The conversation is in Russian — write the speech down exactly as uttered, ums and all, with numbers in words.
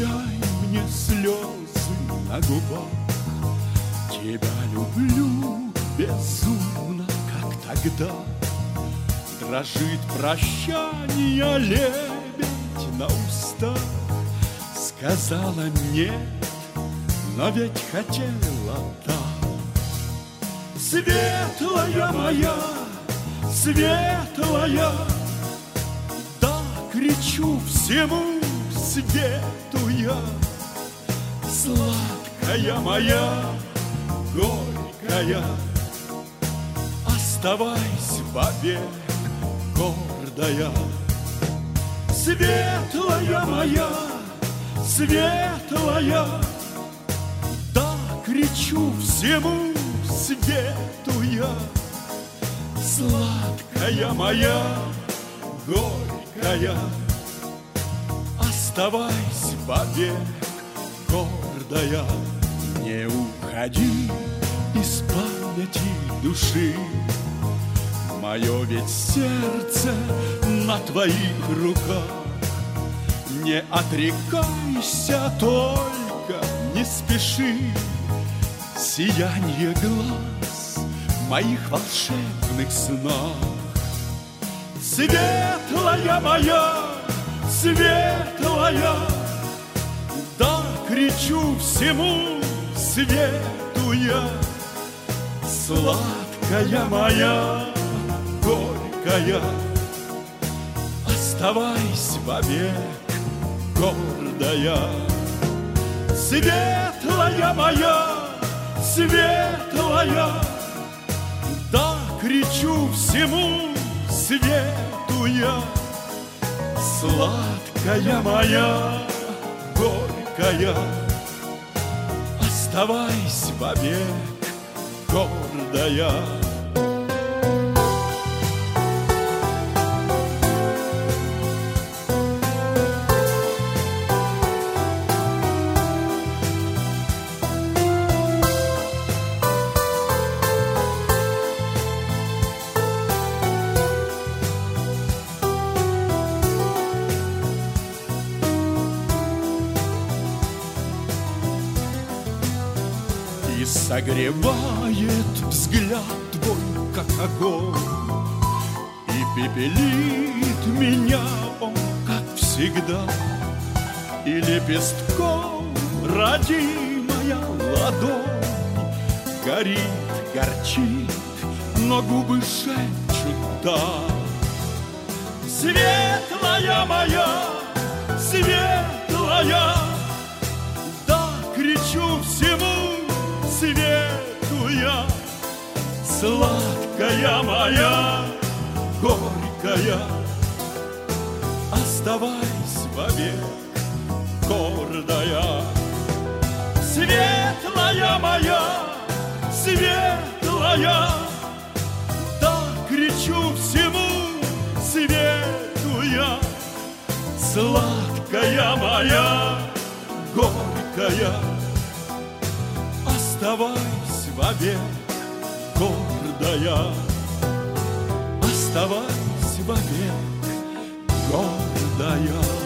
Прощай мне слезы на губах, тебя люблю безумно, как тогда. Дрожит прощание лебедь на устах. Сказала нет, но ведь хотела так. Светлая моя, светлая, да, кричу всему свету я. Сладкая моя, горькая, оставайся вовек гордая. Светлая моя, светлая, да, кричу всему свету я. Сладкая моя, горькая, оставайся вовек гордая. Не уходи из памяти души, мое ведь сердце на твоих руках. Не отрекайся, только не спеши. Сияние глаз в моих волшебных снах. Светлая моя, светлая, да, кричу всему свету я. Сладкая моя, горькая, оставайся вовек гордая. Светлая моя, светлая, да, кричу всему свету я. Сладкая моя, горькая, оставайся вовек гордая. И согревает взгляд твой, как огонь, и пепелит меня он, как всегда. И лепестком родимая ладонь горит, горчит, но губы шепчут так. Светлая моя, светлая, да, кричу всему свету я. Сладкая моя, горькая, оставайся вовек гордая. Светлая моя, светлая, да, кричу всему свету я. Сладкая моя, горькая, оставайся вовек гордая. Оставайся вовек гордая.